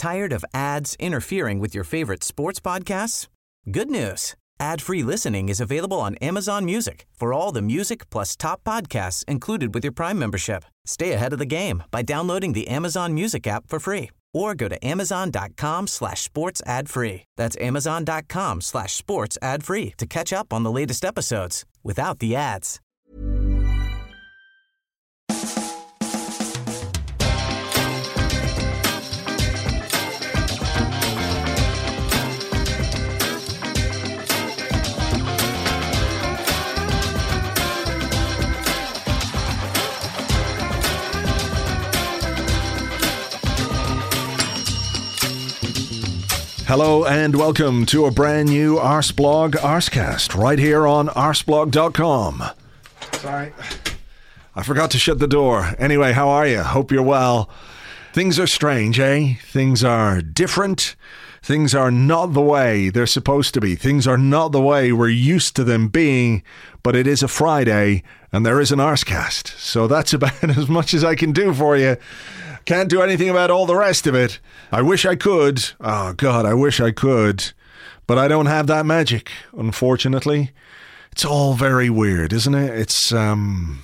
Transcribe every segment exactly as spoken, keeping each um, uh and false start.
Tired of ads interfering with your favorite sports podcasts? Good news. Ad-free listening is available on Amazon Music for all the music plus top podcasts included with your Prime membership. Stay ahead of the game by downloading the Amazon Music app for free or go to amazon.com slash sports ad free. That's amazon.com slash sports ad free to catch up on the latest episodes without the ads. Hello and welcome to a brand new Arseblog Arsecast right here on arseblog dot com. Sorry, I forgot to shut the door. Anyway, how are you? Hope you're well. Things are strange, eh? Things are different. Things are not the way they're supposed to be. Things are not the way we're used to them being, but it is a Friday and there is an Arsecast. So that's about as much as I can do for you. Can't do anything about all the rest of it. I wish I could. Oh, God, I wish I could. But I don't have that magic, unfortunately. It's all very weird, isn't it? It's, um...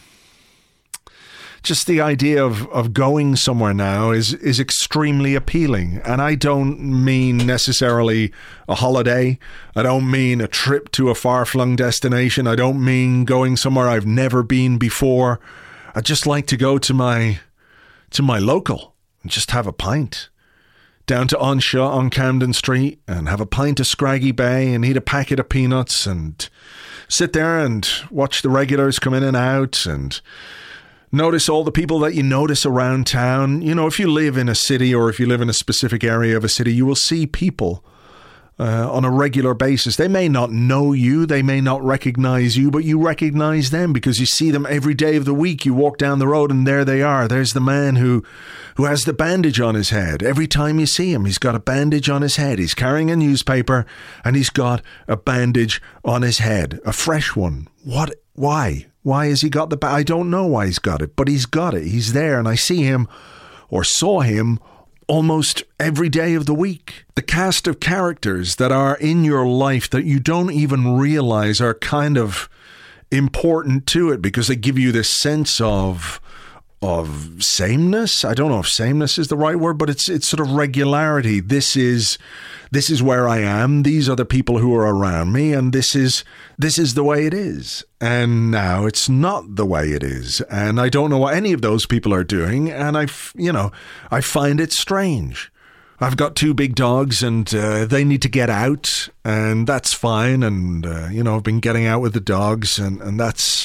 just the idea of, of going somewhere now is, is extremely appealing. And I don't mean necessarily a holiday. I don't mean a trip to a far-flung destination. I don't mean going somewhere I've never been before. I'd just like to go to my... to my local and just have a pint. Down to Onshaw on Camden Street and have a pint of Scraggy Bay and eat a packet of peanuts and sit there and watch the regulars come in and out and notice all the people that you notice around town. You know, if you live in a city or if you live in a specific area of a city, you will see people Uh, on a regular basis. They may not know you, they may not recognize you, but you recognize them because you see them every day of the week. You walk down the road and there they are. There's the man who, who has the bandage on his head. Every time you see him, he's got a bandage on his head. He's carrying a newspaper and he's got a bandage on his head, a fresh one. What? Why? Why has he got the ba- I don't know why he's got it, but he's got it. He's there and I see him or saw him almost every day of the week. The cast of characters that are in your life that you don't even realize are kind of important to it because they give you this sense of of sameness. I don't know if sameness is the right word, but it's it's sort of regularity. This is this is where I am. These are the people who are around me, and this is this is the way it is. And now it's not the way it is, and I don't know what any of those people are doing. And I, you know, I find it strange. I've got two big dogs, and uh, they need to get out, and that's fine. And uh, you know, I've been getting out with the dogs, and and that's.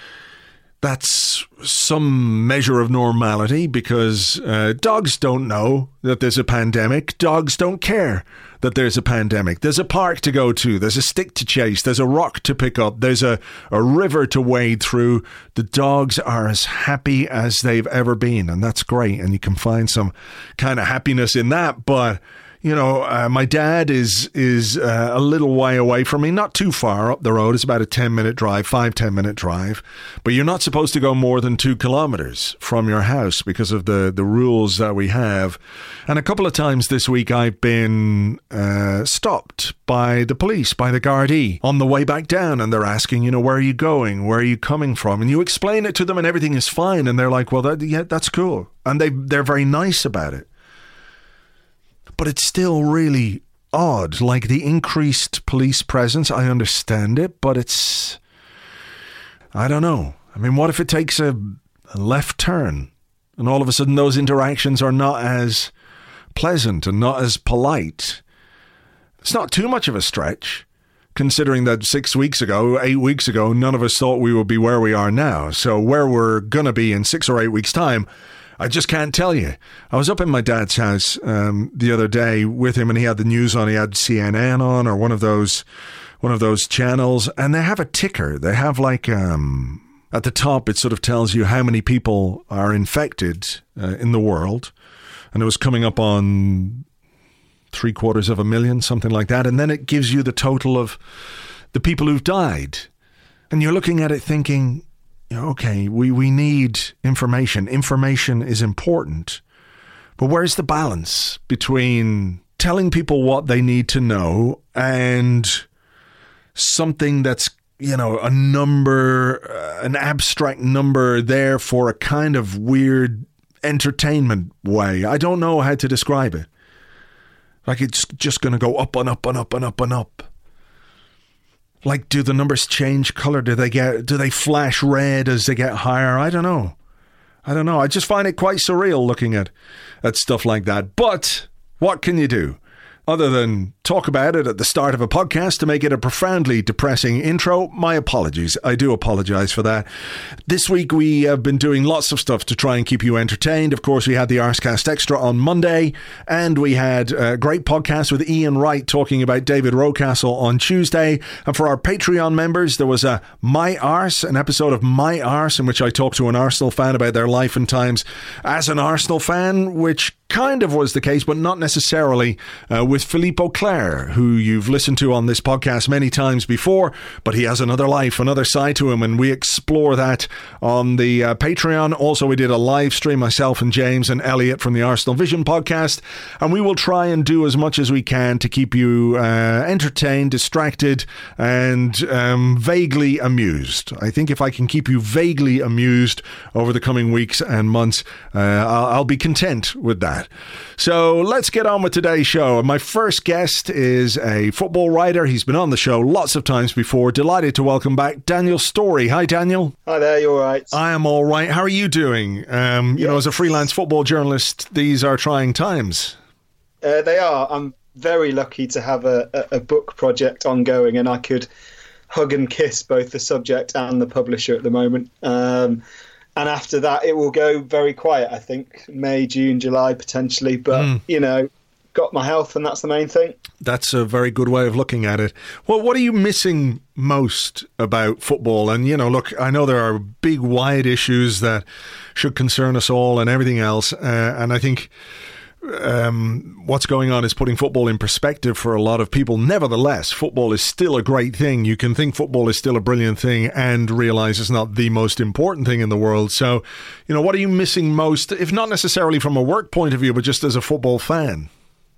That's some measure of normality because uh, dogs don't know that there's a pandemic. Dogs don't care that there's a pandemic. There's a park to go to. There's a stick to chase. There's a rock to pick up. There's a, a river to wade through. The dogs are as happy as they've ever been, and that's great. And you can find some kind of happiness in that, but... You know, uh, my dad is is uh, a little way away from me, not too far up the road. It's about a ten-minute drive, five, ten-minute drive. But you're not supposed to go more than two kilometers from your house because of the, the rules that we have. And a couple of times this week I've been uh, stopped by the police, by the Gardaí, on the way back down. And they're asking, you know, where are you going? Where are you coming from? And you explain it to them and everything is fine. And they're like, well, that, yeah, that's cool. And they they're very nice about it. But it's still really odd, like the increased police presence. I understand it, but it's, I don't know. I mean, what if it takes a, a left turn and all of a sudden those interactions are not as pleasant and not as polite? It's not too much of a stretch, considering that six weeks ago, eight weeks ago, none of us thought we would be where we are now. So where we're going to be in six or eight weeks' time, I just can't tell you. I was up in my dad's house um, the other day with him, and he had the news on. He had C N N on, or one of those, one of those channels, and they have a ticker. They have like um, at the top, it sort of tells you how many people are infected uh, in the world, and it was coming up on three quarters of a million, something like that, and then it gives you the total of the people who've died, and you're looking at it thinking, okay, we, we need information. Information is important. But where's the balance between telling people what they need to know and something that's, you know, a number, uh, an abstract number there for a kind of weird entertainment way? I don't know how to describe it. Like it's just going to go up and up and up and up and up. Like, do the numbers change color? Do they get, do they flash red as they get higher? I don't know. I don't know. I just find it quite surreal looking at, at stuff like that. But what can you do? Other than talk about it at the start of a podcast to make it a profoundly depressing intro, my apologies. I do apologize for that. This week we have been doing lots of stuff to try and keep you entertained. Of course, we had the Arscast Extra on Monday, and we had a great podcast with Ian Wright talking about David Rocastle on Tuesday. And for our Patreon members, there was a My Arse, an episode of My Arse, in which I talked to an Arsenal fan about their life and times as an Arsenal fan, which kind of was the case, but not necessarily, uh, with Philippe Auclair, who you've listened to on this podcast many times before, but he has another life, another side to him, and we explore that on the uh, Patreon. Also, we did a live stream, myself and James and Elliot from the Arsenal Vision podcast, and we will try and do as much as we can to keep you uh, entertained, distracted, and um, vaguely amused. I think if I can keep you vaguely amused over the coming weeks and months, uh, I'll, I'll be content with that. So let's get on with today's show. My first guest is a football writer. He's been on the show lots of times before. Delighted to welcome back Daniel Storey. Hi, Daniel. Hi there, you all right? I am all right. How are you doing? Um, you yes. know, as a freelance football journalist, these are trying times. Uh, they are. I'm very lucky to have a, a, a book project ongoing, and I could hug and kiss both the subject and the publisher at the moment. Um And after that, it will go very quiet, I think. May, June, July, potentially. But, mm. you know, got my health, and that's the main thing. That's a very good way of looking at it. Well, what are you missing most about football? And, you know, look, I know there are big, wide issues that should concern us all and everything else. Uh, and I think um, what's going on is putting football in perspective for a lot of people. Nevertheless, football is still a great thing. You can think football is still a brilliant thing and realize it's not the most important thing in the world. So, you know, what are you missing most, if not necessarily from a work point of view, but just as a football fan?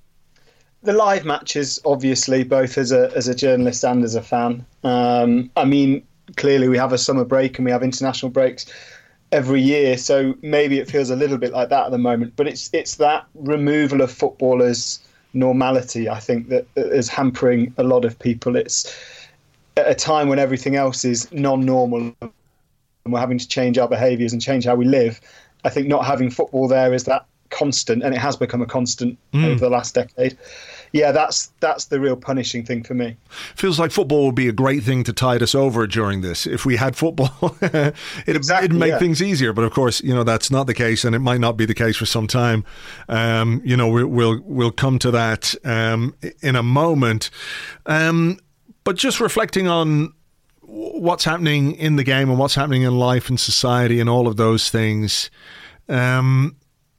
The live matches, obviously, both as a as a journalist and as a fan. Um, I mean, clearly we have a summer break and we have international breaks every year, so maybe it feels a little bit like that at the moment, but it's it's that removal of footballers' normality, I think, that, that is hampering a lot of people. It's at a time when everything else is non-normal and we're having to change our behaviours and change how we live. I think not having football there is that constant, and it has become a constant mm. over the last decade. Yeah, that's that's the real punishing thing for me. Feels like football would be a great thing to tide us over during this. If we had football, it'd, exactly, it'd make yeah. things easier. But of course, you know, that's not the case, and it might not be the case for some time. Um, you know, we, we'll we'll come to that um, in a moment. Um, but just reflecting on what's happening in the game and what's happening in life and society and all of those things, um,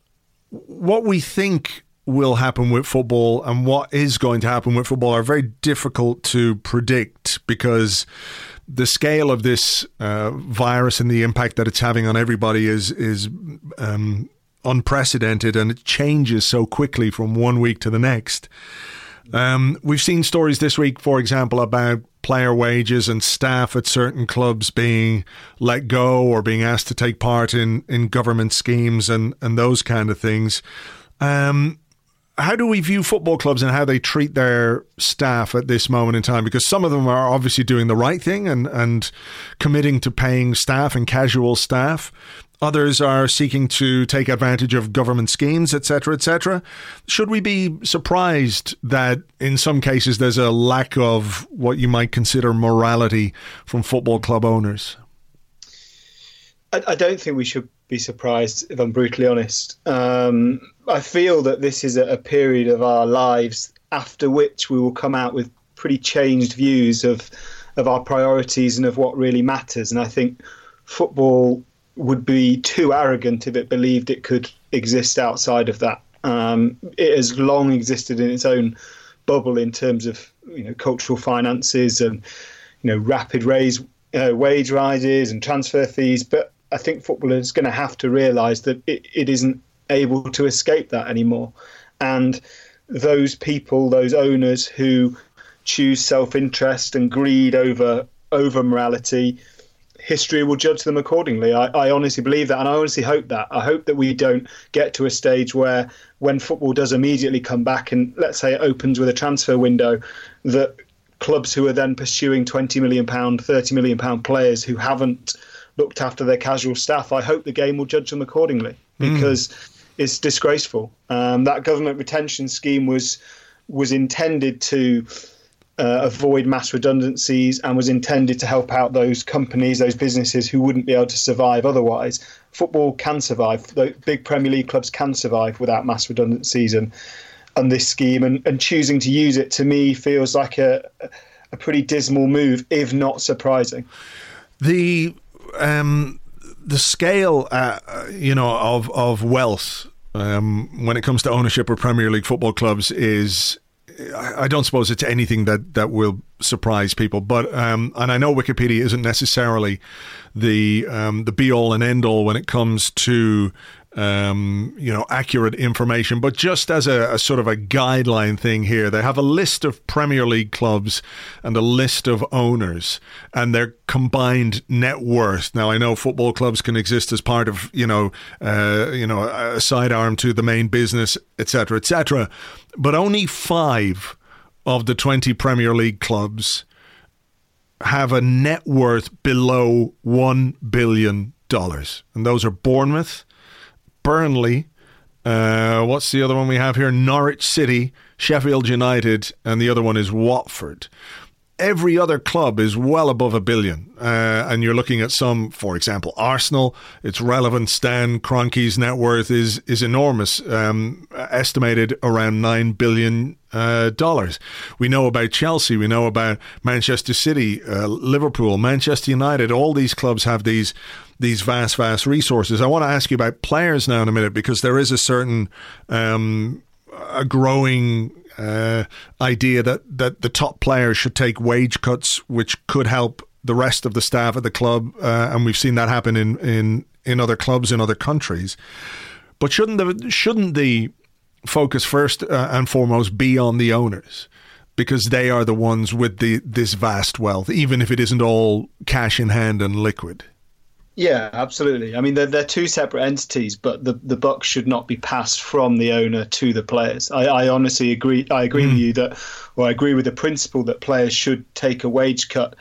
what we think will happen with football and what is going to happen with football are very difficult to predict, because the scale of this uh, virus and the impact that it's having on everybody is is um, unprecedented, and it changes so quickly from one week to the next. Um, we've seen stories this week, for example, about player wages and staff at certain clubs being let go or being asked to take part in, in government schemes and, and those kind of things. Um, how do we view football clubs and how they treat their staff at this moment in time? Because some of them are obviously doing the right thing and, and committing to paying staff and casual staff. Others are seeking to take advantage of government schemes, et cetera, et cetera. Should we be surprised that in some cases there's a lack of what you might consider morality from football club owners? I, I don't think we should be surprised, if I'm brutally honest. Um, I feel that this is a, a period of our lives after which we will come out with pretty changed views of of our priorities and of what really matters. And I think football would be too arrogant if it believed it could exist outside of that. Um, it has long existed in its own bubble in terms of, you know, cultural finances and, you know, rapid raise, uh, wage rises and transfer fees. But I think football is going to have to realise that it, it isn't able to escape that anymore. And those people, those owners who choose self-interest and greed over over morality, history will judge them accordingly. I, I honestly believe that, and I honestly hope that. I hope that we don't get to a stage where, when football does immediately come back, and let's say it opens with a transfer window, that clubs who are then pursuing twenty million pounds, thirty million pounds players who haven't looked after their casual staff, I hope the game will judge them accordingly, because mm. it's disgraceful. Um, that government retention scheme was was intended to uh, avoid mass redundancies and was intended to help out those companies, those businesses who wouldn't be able to survive otherwise. Football can survive. The big Premier League clubs can survive without mass redundancies and, and this scheme. And, and choosing to use it, to me, feels like a, a pretty dismal move, if not surprising. The um, the scale, uh, you know, of of wealth um, when it comes to ownership of Premier League football clubs is, I don't suppose it's anything that, that will surprise people. But um, and I know Wikipedia isn't necessarily the um, the be all and end all when it comes to um, you know, accurate information. But just as a, a sort of a guideline thing here, they have a list of Premier League clubs and a list of owners and their combined net worth. Now, I know football clubs can exist as part of, you know, uh, you know, a sidearm to the main business, et cetera, et cetera. But only five of the twenty Premier League clubs have a net worth below one billion dollars. And those are Bournemouth, Burnley, uh, what's the other one we have here? Norwich City, Sheffield United, and the other one is Watford. Every other club is well above a billion. Uh, and you're looking at some, for example, Arsenal. It's relevant. Stan Kroenke's net worth is is enormous, um, estimated around nine billion dollars. Uh, we know about Chelsea. We know about Manchester City, uh, Liverpool, Manchester United. All these clubs have these these vast, vast resources. I want to ask you about players now in a minute, because there is a certain, um, a growing Uh, idea that, that the top players should take wage cuts, which could help the rest of the staff at the club, uh, and we've seen that happen in, in, in other clubs in other countries. But shouldn't the shouldn't the focus first uh, and foremost be on the owners, because they are the ones with the this vast wealth, even if it isn't all cash in hand and liquid? Yeah, absolutely. I mean, they're, they're two separate entities, but the, the buck should not be passed from the owner to the players. I, I honestly agree. I agree mm. with you that, or I agree with the principle that players should take a wage cut.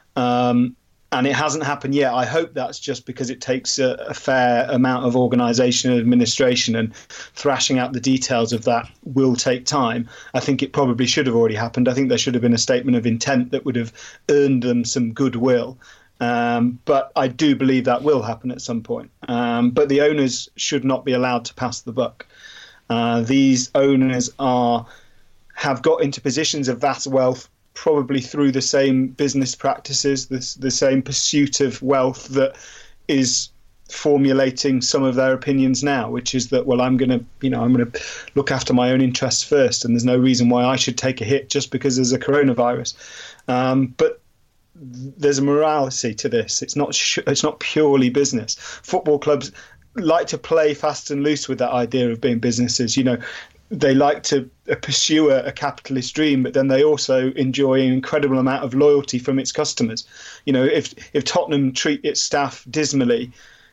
Um, and it hasn't happened yet. I hope that's just because it takes a, a fair amount of organisation and administration, and thrashing out the details of that will take time. I think it probably should have already happened. I think there should have been a statement of intent that would have earned them some goodwill. Um, but I do believe that will happen at some point. Um, but the owners should not be allowed to pass the buck. Uh, these owners are have got into positions of vast wealth, probably through the same business practices, this, the same pursuit of wealth that is formulating some of their opinions now, which is that, well, I'm going to, you know, I'm going to look after my own interests first, and there's no reason why I should take a hit just because there's a coronavirus. Um, but there's a morality to this. It's not sh- it's not purely business. Football clubs like to play fast and loose with that idea of being businesses. You know, they like to pursue a, a capitalist dream, but then they also enjoy an incredible amount of loyalty from its customers. You know, if if Tottenham treat its staff dismally,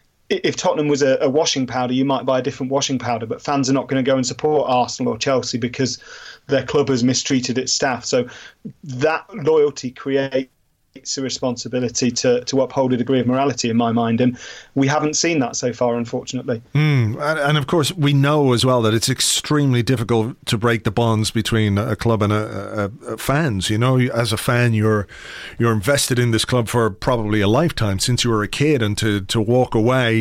if Tottenham was a, a washing powder, you might buy a different washing powder, but fans are not going to go and support Arsenal or Chelsea because their club has mistreated its staff. So that loyalty creates a responsibility to, to uphold a degree of morality in my mind, and we haven't seen that so far, unfortunately. Mm, and, and of course we know as well that it's extremely difficult to break the bonds between a club and a, a, a fans. You know, as a fan, you're you're invested in this club for probably a lifetime, since you were a kid, and to, to walk away,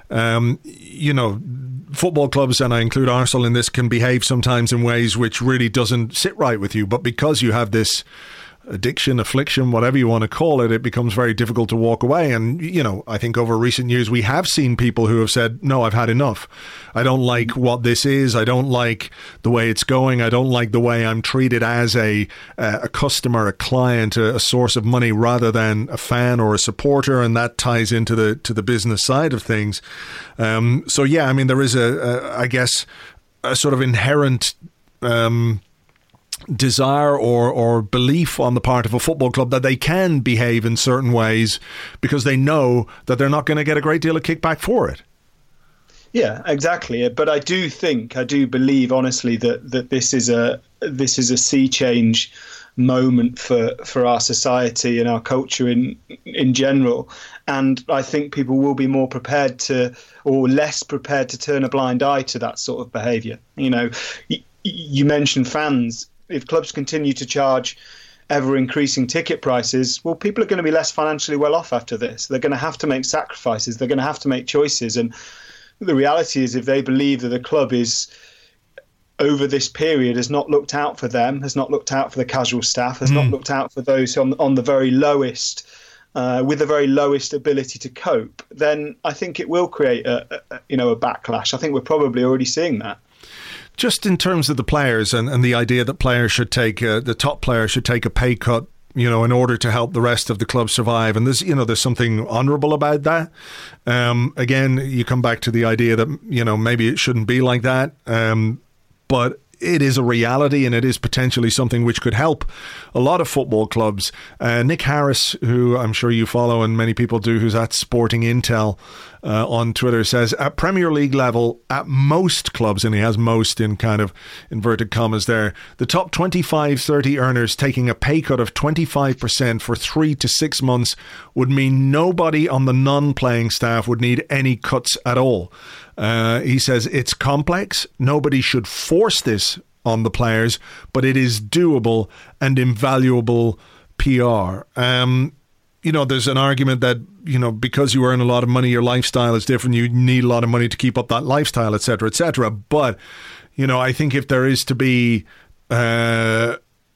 um, you know, football clubs, and I include Arsenal in this, can behave sometimes in ways which really doesn't sit right with you, but because you have this addiction, affliction, whatever you want to call it, it becomes very difficult to walk away. And, you know, I think over recent years we have seen people who have said, no, I've had enough. I don't like what this is. I don't like the way it's going. I don't like the way I'm treated as a a customer, a client, a, a source of money rather than a fan or a supporter. And that ties into the to the business side of things. Um, so, yeah, I mean, there is, a, a I guess, a sort of inherent Um, desire or or belief on the part of a football club that they can behave in certain ways because they know that they're not going to get a great deal of kickback for it. Yeah, exactly. But I do think, I do believe honestly that that this is a this is a sea change moment for for our society and our culture in in general, and I think people will be more prepared to, or less prepared to, turn a blind eye to that sort of behaviour. You know, you, you mentioned fans. If clubs continue to charge ever increasing ticket prices, well, people are going to be less financially well off after this. They're going to have to make sacrifices. They're going to have to make choices. And the reality is, if they believe that the club is, over this period, has not looked out for them, has not looked out for the casual staff, has mm. not looked out for those on, on the very lowest, uh, with the very lowest ability to cope, then I think it will create a, a you know a backlash. I think we're probably already seeing that. Just in terms of the players and, and the idea that players should take, uh, the top players should take a pay cut, you know, in order to help the rest of the club survive. And there's, you know, there's something honourable about that. Um, again, you come back to the idea that, you know, maybe it shouldn't be like that. Um, but it is a reality, and it is potentially something which could help a lot of football clubs. Uh, Nick Harris, who I'm sure you follow and many people do, who's at Sporting Intel uh, on Twitter, says at Premier League level, at most clubs, and he has most in kind of inverted commas there, the top twenty-five, thirty earners taking a pay cut of twenty-five percent for three to six months would mean nobody on the non-playing staff would need any cuts at all. Uh, he says it's complex. Nobody should force this on the players, but it is doable and invaluable P R. Um, you know, there's an argument that, you know, because you earn a lot of money, your lifestyle is different. You need a lot of money to keep up that lifestyle, et cetera, et cetera. But, you know, I think if there is to be uh,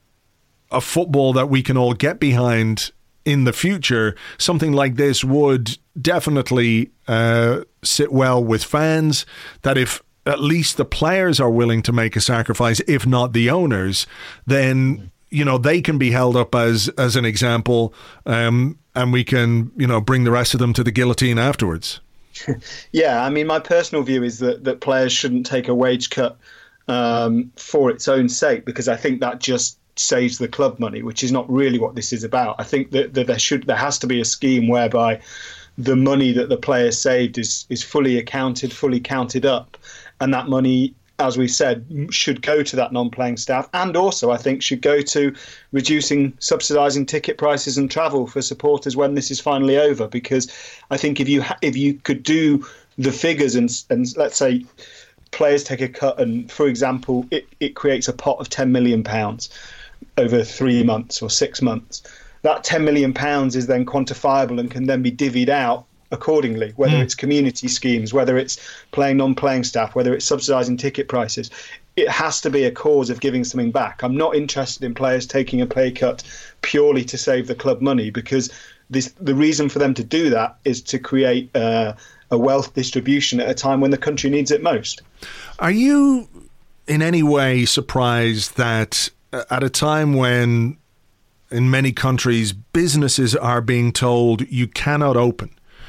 a football that we can all get behind in the future, something like this would definitely uh, sit well with fans, that if at least the players are willing to make a sacrifice, if not the owners, then, you know, they can be held up as as an example, um, and we can, you know, bring the rest of them to the guillotine afterwards. Yeah, I mean, my personal view is that, that players shouldn't take a wage cut um, for its own sake, because I think that just saves the club money, which is not really what this is about. I think that, that there should there has to be a scheme whereby the money that the players saved is is fully accounted, fully counted up, and that money, as we said, should go to that non-playing staff, and also I think should go to reducing, subsidising ticket prices and travel for supporters when this is finally over. Because I think if you ha- if you could do the figures and and let's say players take a cut, and for example it, it creates a pot of ten million pounds over three months or six months. That ten million pounds is then quantifiable and can then be divvied out accordingly, whether mm. it's community schemes, whether it's playing non-playing staff, whether it's subsidising ticket prices. It has to be a cause of giving something back. I'm not interested in players taking a pay cut purely to save the club money, because this, the reason for them to do that is to create uh, a wealth distribution at a time when the country needs it most. Are you in any way surprised that at a time when in many countries businesses are being told you cannot open,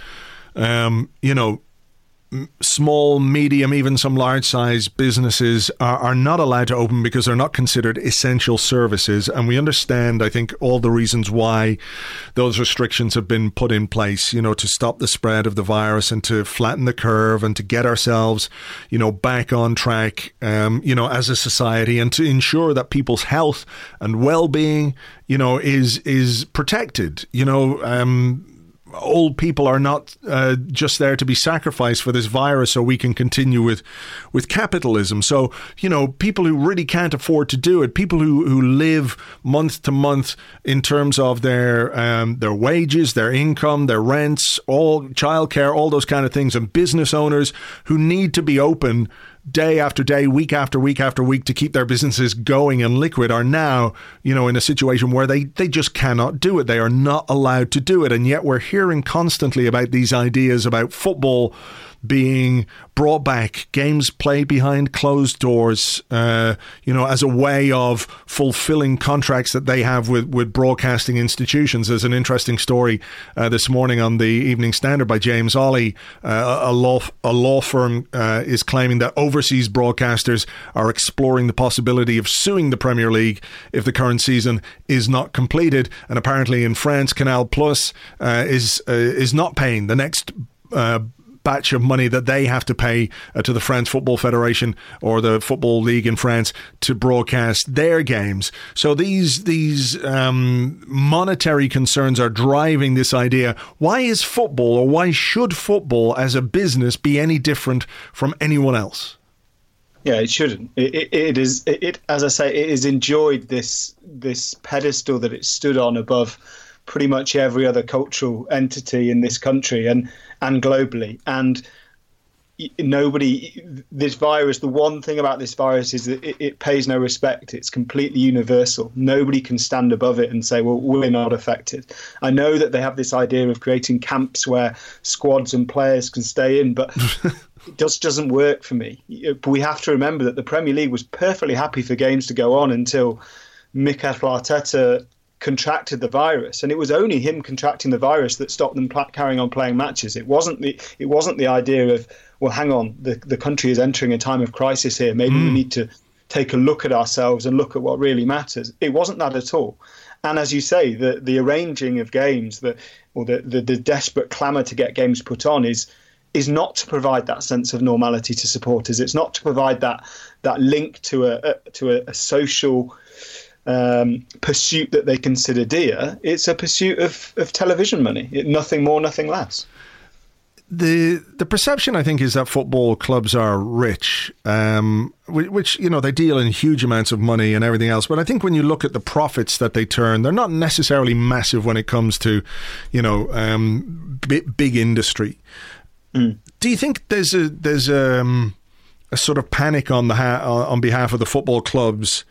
um, you know, small, medium, even some large-size businesses are, are not allowed to open because they're not considered essential services. And we understand, I think, all the reasons why those restrictions have been put in place, you know, to stop the spread of the virus and to flatten the curve and to get ourselves, you know, back on track, um, you know, as a society, and to ensure that people's health and well-being, you know, is is protected. You know, um old people are not uh, just there to be sacrificed for this virus so we can continue with with capitalism. So, you know, people who really can't afford to do it, people who, who live month to month in terms of their um, their wages, their income, their rents, all childcare, all those kind of things, and business owners who need to be open day after day, week after week after week to keep their businesses going and liquid are now, you know, in a situation where they, they just cannot do it. They are not allowed to do it. And yet we're hearing constantly about these ideas about football being brought back, games played behind closed doors, uh, you know, as a way of fulfilling contracts that they have with, with broadcasting institutions. There's an interesting story uh, this morning on the Evening Standard by James Ollie. Uh, a law a law firm uh, is claiming that overseas broadcasters are exploring the possibility of suing the Premier League if the current season is not completed. And apparently in France, Canal Plus uh, is uh, is not paying the next uh batch of money that they have to pay uh, to the France Football Federation or the Football League in France to broadcast their games. So these these um, monetary concerns are driving this idea. Why is football, or why should football as a business be any different from anyone else? Yeah, it shouldn't. It, it, it is. It, it, as I say, it has enjoyed this this pedestal that it stood on above pretty much every other cultural entity in this country and and globally. And nobody, this virus, the one thing about this virus is that it, it pays no respect. It's completely universal. Nobody can stand above it and say, well, we're not affected. I know that they have this idea of creating camps where squads and players can stay in, but it just doesn't work for me. But we have to remember that the Premier League was perfectly happy for games to go on until Mikel Arteta contracted the virus, and it was only him contracting the virus that stopped them pl- carrying on playing matches. It wasn't the it wasn't the idea of, well, hang on, the the country is entering a time of crisis here. Maybe mm. we need to take a look at ourselves and look at what really matters. It wasn't that at all. And as you say, the the arranging of games, the or the the, the desperate clamour to get games put on is is not to provide that sense of normality to supporters. It's not to provide that that link to a, a to a, a social Um, pursuit that they consider dear. It's a pursuit of, of television money. It, nothing more, nothing less. The the perception, I think, is that football clubs are rich, um, which, you know, they deal in huge amounts of money and everything else. But I think when you look at the profits that they turn, they're not necessarily massive when it comes to, you know, um, big, big industry. Mm. Do you think there's a there's a, um, a sort of panic on the ha- on behalf of the football clubs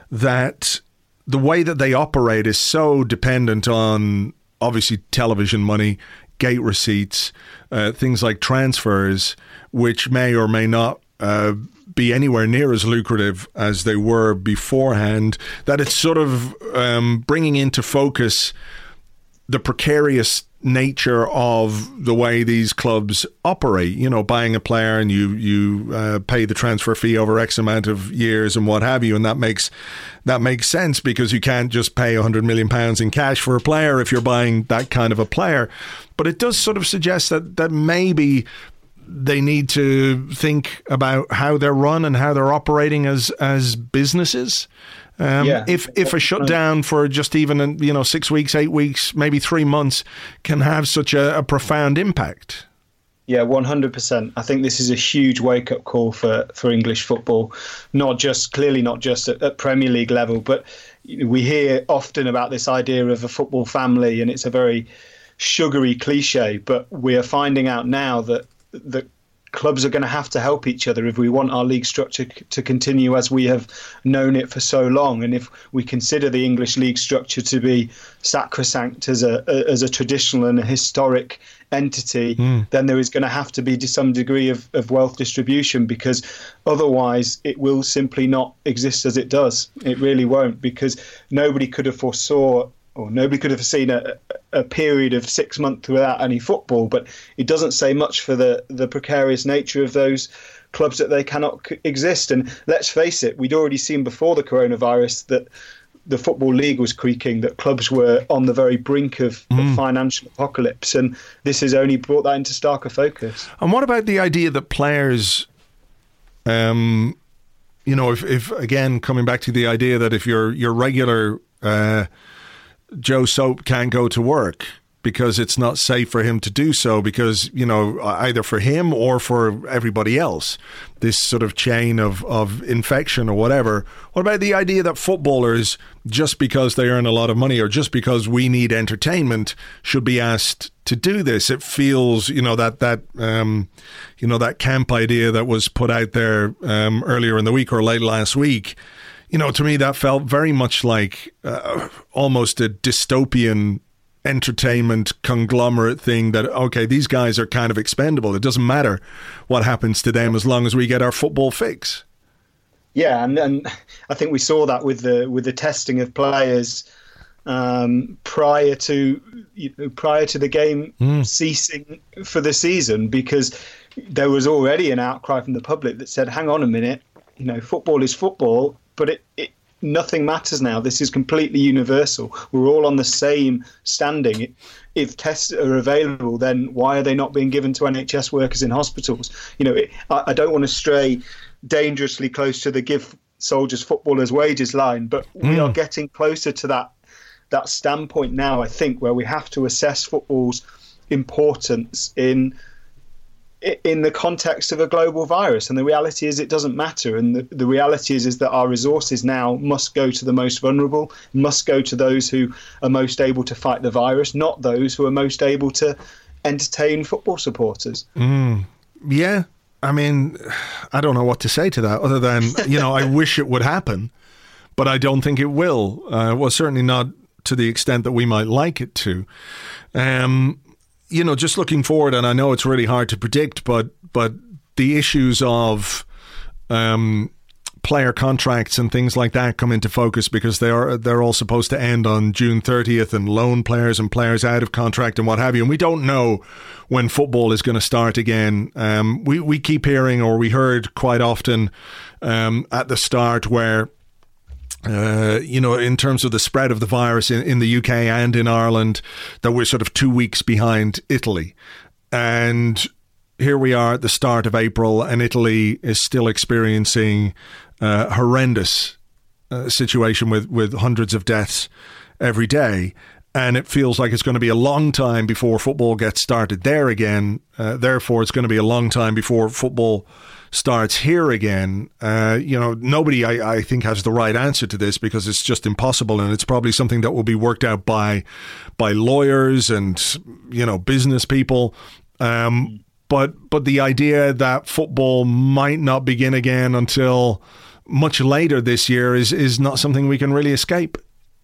that the way that they operate is so dependent on, obviously, television money, gate receipts, uh, things like transfers, which may or may not uh, be anywhere near as lucrative as they were beforehand, that it's sort of um, bringing into focus the precarious nature of the way these clubs operate. You know, buying a player and you you uh, pay the transfer fee over X amount of years and what have you, and that makes that makes sense because you can't just pay one hundred million pounds in cash for a player if you're buying that kind of a player. But it does sort of suggest that that maybe they need to think about how they're run and how they're operating as as businesses. Um, yeah. If if a shutdown for just even, you know, six weeks, eight weeks, maybe three months can have such a, a profound impact. Yeah, one hundred percent. I think this is a huge wake-up call for, for English football, not just, clearly not just at, at Premier League level, but we hear often about this idea of a football family, and it's a very sugary cliche, but we are finding out now that that clubs are going to have to help each other if we want our league structure to continue as we have known it for so long. And if we consider the English league structure to be sacrosanct as a as a traditional and a historic entity, mm. then there is going to have to be some degree of, of wealth distribution, because otherwise it will simply not exist as it does. It really won't, because nobody could have foresaw or nobody could have seen a, a period of six months without any football, but it doesn't say much for the, the precarious nature of those clubs that they cannot c- exist. And let's face it, we'd already seen before the coronavirus that the Football League was creaking, that clubs were on the very brink of, mm. of financial apocalypse, and this has only brought that into starker focus. And what about the idea that players, um, you know, if, if again, coming back to the idea that if your your regular uh, Joe Soap can't go to work, because it's not safe for him to do so, because, you know, either for him or for everybody else, this sort of chain of, of infection or whatever. What about the idea that footballers, just because they earn a lot of money or just because we need entertainment, should be asked to do this? It feels, you know, that that um, you know, that camp idea that was put out there um, earlier in the week or late last week. You know, to me, that felt very much like uh, almost a dystopian entertainment conglomerate thing that, okay, these guys are kind of expendable. It doesn't matter what happens to them as long as we get our football fix. Yeah, and, and I think we saw that with the with the testing of players um, prior to you know, prior to the game mm. ceasing for the season, because there was already an outcry from the public that said, hang on a minute, you know, football is football, but it, it nothing matters now. This is completely universal. We're all on the same standing. If tests are available, then why are they not being given to N H S workers in hospitals? You know, it, I, I don't want to stray dangerously close to the give soldiers footballers wages line, but mm. we are getting closer to that that standpoint now, I think, where we have to assess football's importance in in the context of a global virus. And the reality is it doesn't matter. And the, the reality is, is that our resources now must go to the most vulnerable, must go to those who are most able to fight the virus, not those who are most able to entertain football supporters. Mm. Yeah. I mean, I don't know what to say to that other than, you know, I wish it would happen, but I don't think it will. Uh, well, certainly not to the extent that we might like it to. Um, You know, just looking forward, and I know it's really hard to predict, but but the issues of um, player contracts and things like that come into focus, because they are they're all supposed to end on June thirtieth, and loan players and players out of contract and what have you. And we don't know when football is going to start again. Um, we we keep hearing, or we heard quite often um, at the start, where. Uh, you know, in terms of the spread of the virus in, in the U K and in Ireland, that we're sort of two weeks behind Italy. And here we are at the start of April, and Italy is still experiencing a horrendous uh, situation with, with hundreds of deaths every day. And it feels like it's going to be a long time before football gets started there again. Uh, therefore, it's going to be a long time before football starts here again. Uh, you know, nobody, I, I think, has the right answer to this, because it's just impossible, and it's probably something that will be worked out by by lawyers and, you know, business people. Um, but but the idea that football might not begin again until much later this year is is not something we can really escape.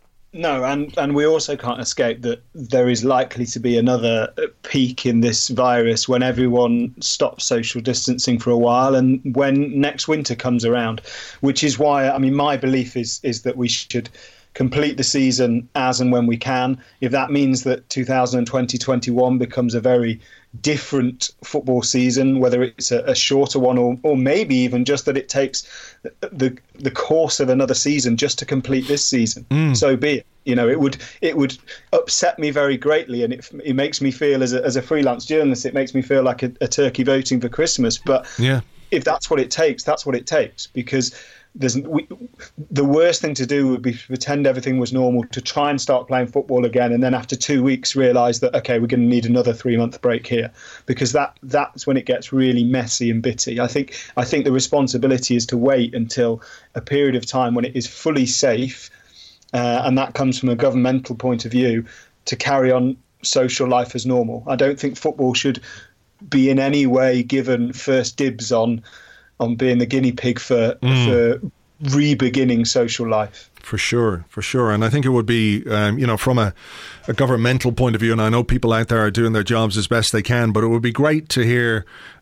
No, and, and we also can't escape that there is likely to be another peak in this virus when everyone stops social distancing for a while, and when next winter comes around, which is why, I mean, my belief is is that we should complete the season as and when we can. If that means that two thousand twenty twenty-one becomes a very different football season, whether it's a, a shorter one, or, or maybe even just that it takes the the course of another season just to complete this season, mm. so be it. You know, it would it would upset me very greatly, and it it makes me feel, as a as a freelance journalist, it makes me feel like a, a turkey voting for Christmas. But yeah, if that's what it takes, that's what it takes, because there's we, the worst thing to do would be to pretend everything was normal, to try and start playing football again, and then after two weeks realise that, okay, we're going to need another three month break here, because that that's when it gets really messy and bitty. I think I think the responsibility is to wait until a period of time when it is fully safe, uh, and that comes from a governmental point of view, to carry on social life as normal. I don't think football should be in any way given first dibs on on being the guinea pig for mm. for re-beginning social life. For sure, for sure. And I think it would be, um, you know, from a, a governmental point of view, and I know people out there are doing their jobs as best they can, but it would be great to hear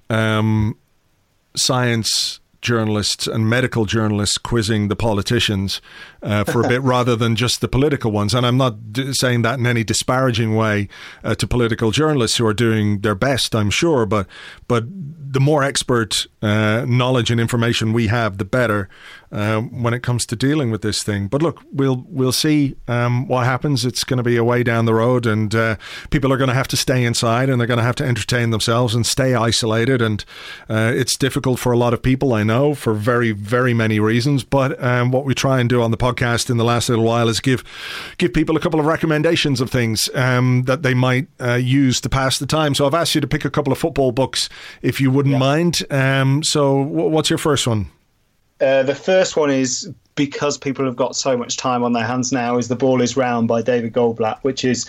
um, science journalists and medical journalists quizzing the politicians uh, for a bit rather than just the political ones. And I'm not d- saying that in any disparaging way uh, to political journalists who are doing their best, I'm sure, but but the more expert uh, knowledge and information we have, the better uh, when it comes to dealing with this thing. But look, we'll we'll see um, what happens. It's going to be a way down the road, and uh, people are going to have to stay inside, and they're going to have to entertain themselves and stay isolated. And uh, it's difficult for a lot of people, I know. know, for very, very many reasons. But um, what we try and do on the podcast in the last little while is give give people a couple of recommendations of things um, that they might uh, use to pass the time. So I've asked you to pick a couple of football books, if you wouldn't yeah. mind. Um, so w- what's your first one? Uh, the first one is, because people have got so much time on their hands now, is The Ball is Round by David Goldblatt, which is,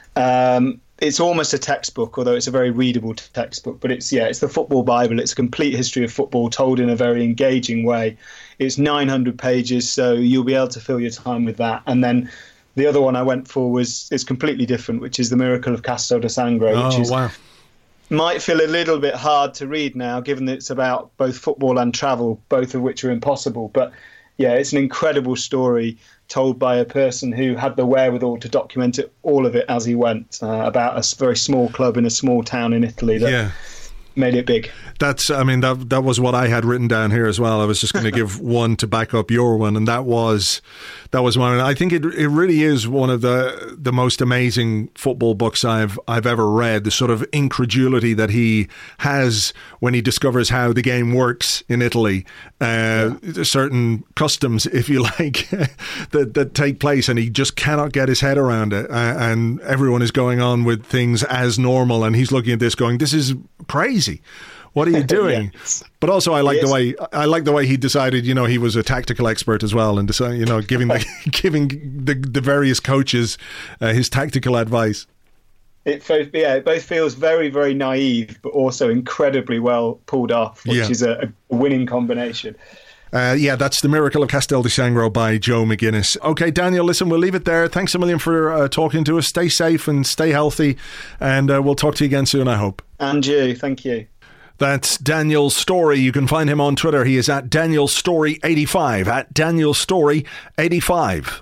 um, it's almost a textbook, although it's a very readable textbook. But it's, yeah, it's the football Bible. It's a complete history of football told in a very engaging way. It's nine hundred pages, so you'll be able to fill your time with that. And then the other one I went for was is completely different, which is The Miracle of Castel di Sangro, oh, which is... wow. might feel a little bit hard to read now, given that it's about both football and travel, both of which are impossible. But yeah, it's an incredible story told by a person who had the wherewithal to document it, all of it as he went, uh, about a very small club in a small town in Italy that yeah. made it big. That's, I mean, that that was what I had written down here as well. I was just going to give one to back up your one, and that was that was one. I think it it really is one of the the most amazing football books I've I've ever read. The sort of incredulity that he has when he discovers how the game works in Italy, uh, yeah. certain customs, if you like, that that take place, and he just cannot get his head around it. Uh, and everyone is going on with things as normal, and he's looking at this, going, "This is crazy. What are you doing?" Yes. But also, I like yes. the way I like the way he decided. You know, he was a tactical expert as well, and decided, you know, giving the giving the, the various coaches uh, his tactical advice. It yeah, it both feels very, very naive, but also incredibly well pulled off, which yeah. is a, a winning combination. Uh, yeah, that's The Miracle of Castel di Sangro by Joe McGuinness. Okay, Daniel, listen, we'll leave it there. Thanks a million for uh, talking to us. Stay safe and stay healthy, and uh, we'll talk to you again soon, I hope. And you, thank you. That's Daniel Storey. You can find him on Twitter. He is at Daniel Storey eighty-five, at Daniel Storey eighty-five.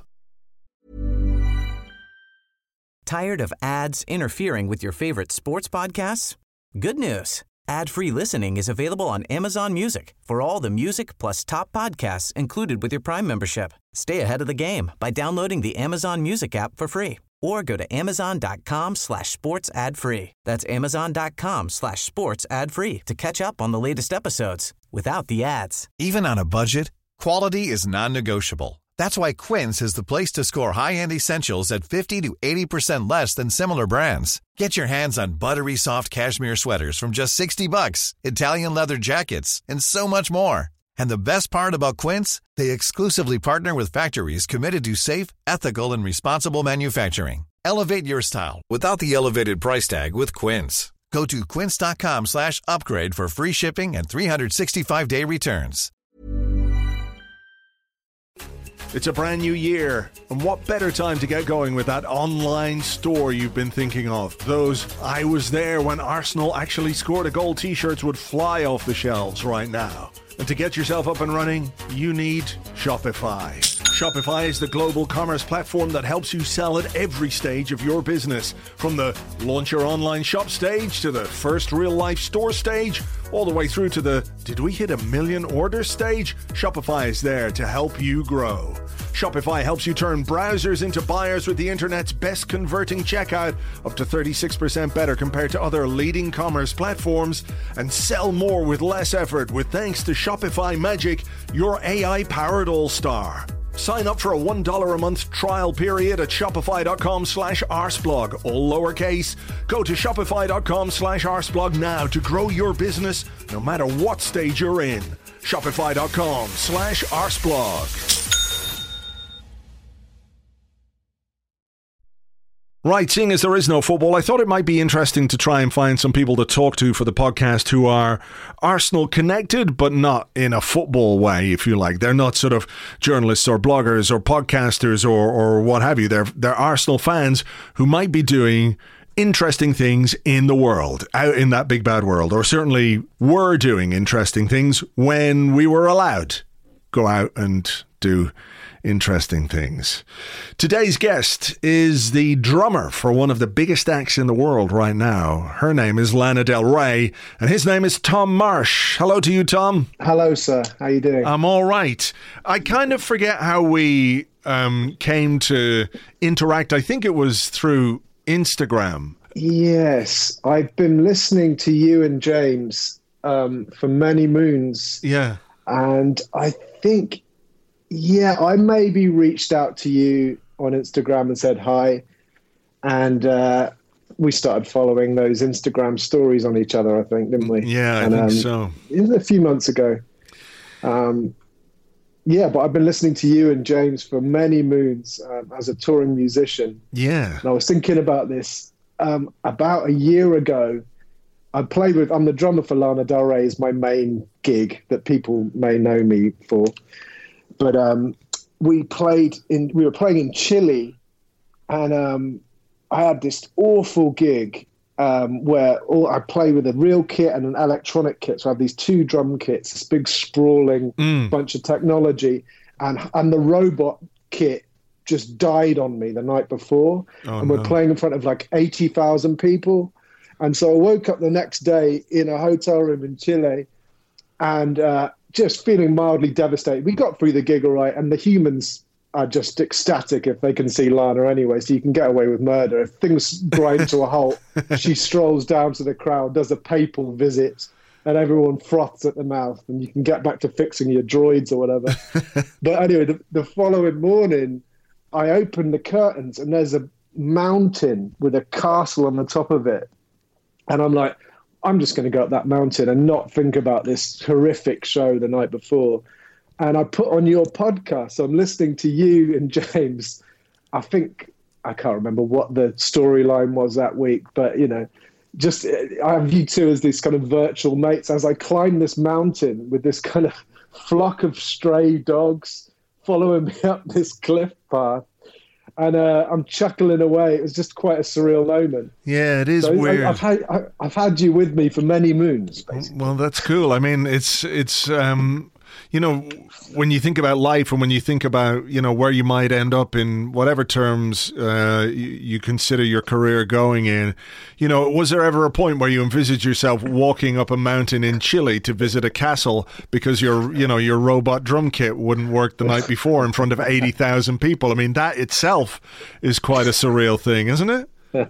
Tired of ads interfering with your favorite sports podcasts? Good news. Ad-free listening is available on Amazon Music for all the music plus top podcasts included with your Prime membership. Stay ahead of the game by downloading the Amazon Music app for free or go to amazon.com slash sports ad free. That's amazon.com slash sports ad free to catch up on the latest episodes without the ads. Even on a budget, quality is non-negotiable. That's why Quince is the place to score high-end essentials at fifty to eighty percent less than similar brands. Get your hands on buttery soft cashmere sweaters from just sixty bucks, Italian leather jackets, and so much more. And the best part about Quince, they exclusively partner with factories committed to safe, ethical, and responsible manufacturing. Elevate your style without the elevated price tag with Quince. Go to quince.com slash upgrade for free shipping and three sixty-five day returns. It's a brand new year, and what better time to get going with that online store you've been thinking of? Those "I was there when Arsenal actually scored a goal" t-shirts would fly off the shelves right now. And to get yourself up and running, you need Shopify. Shopify is the global commerce platform that helps you sell at every stage of your business. From the launch your online shop stage to the first real-life store stage, all the way through to the did we hit a million orders stage? Shopify is there to help you grow. Shopify helps you turn browsers into buyers with the internet's best converting checkout, up to thirty-six percent better compared to other leading commerce platforms, and sell more with less effort with thanks to Shopify Magic, your A I-powered all-star. Sign up for a one dollar a month trial period at shopify.com slash arseblog, all lowercase. Go to shopify.com slash arseblog now to grow your business no matter what stage you're in. Shopify.com slash arseblog. Right, seeing as there is no football, I thought it might be interesting to try and find some people to talk to for the podcast who are Arsenal connected, but not in a football way, if you like. They're not sort of journalists or bloggers or podcasters or, or what have you. They're, they're Arsenal fans who might be doing interesting things in the world, out in that big bad world, or certainly were doing interesting things when we were allowed go out and do interesting things. Today's guest is the drummer for one of the biggest acts in the world right now. Her name is Lana Del Rey, and his name is Tom Marsh. Hello to you, Tom. Hello, sir. How you doing? I'm all right. I kind of forget how we um, came to interact. I think it was through Instagram. Yes. I've been listening to you and James um, for many moons. Yeah. And I think, yeah, I maybe reached out to you on Instagram and said hi. And uh, we started following those Instagram stories on each other, I think, didn't we? Yeah, I and, think um, so. It was a few months ago. Um, yeah, but I've been listening to you and James for many moons um, as a touring musician. Yeah. And I was thinking about this um, about a year ago. I played with, I'm the drummer for Lana Del Rey, is my main gig that people may know me for. But um, we played in, we were playing in Chile, and um, I had this awful gig um, where all, I play with a real kit and an electronic kit. So I have these two drum kits, this big sprawling Mm. bunch of technology, and and the robot kit just died on me the night before. Oh, and we're no. playing in front of like eighty thousand people. And so I woke up the next day in a hotel room in Chile and uh, just feeling mildly devastated. We got through the gig all right, and the humans are just ecstatic if they can see Lana anyway, so you can get away with murder. If things grind to a halt, she strolls down to the crowd, does a papal visit, and everyone froths at the mouth, and you can get back to fixing your droids or whatever. But anyway, the, the following morning, I opened the curtains, and there's a mountain with a castle on the top of it. And I'm like, I'm just going to go up that mountain and not think about this horrific show the night before. And I put on your podcast. So I'm listening to you and James. I think, I can't remember what the storyline was that week, but, you know, just I have you two as these kind of virtual mates as I climb this mountain with this kind of flock of stray dogs following me up this cliff path. And uh, I'm chuckling away. It was just quite a surreal moment. Yeah, it is so weird. I, I've had I, I've had you with me for many moons, basically. Well, that's cool. I mean, it's it's um, you know, when you think about life and when you think about, you know, where you might end up in whatever terms uh, you, you consider your career going in, you know, was there ever a point where you envisaged yourself walking up a mountain in Chile to visit a castle because your, you know, your robot drum kit wouldn't work the night before in front of eighty thousand people? I mean, that itself is quite a surreal thing, isn't it?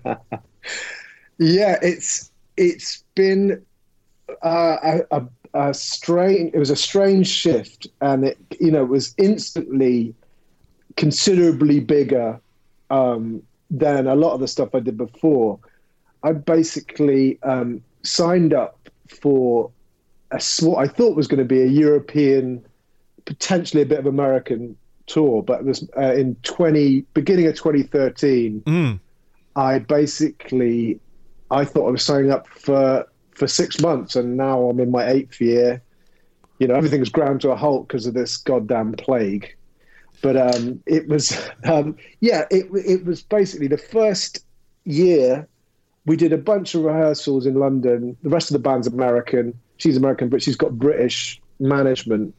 Yeah, it's it's been uh, a, a A strange, it was a strange shift, and it, you know, it was instantly considerably bigger um, than a lot of the stuff I did before. I basically um, signed up for a, what I thought was going to be a European, potentially a bit of American tour, but it was uh, in twenty beginning of twenty thirteen. Mm. I basically, I thought I was signing up for. for six months, and now I'm in my eighth year. You know, everything's ground to a halt because of this goddamn plague. But um, it was, um, yeah, it it was basically the first year we did a bunch of rehearsals in London. The rest of the band's American. She's American, but she's got British management.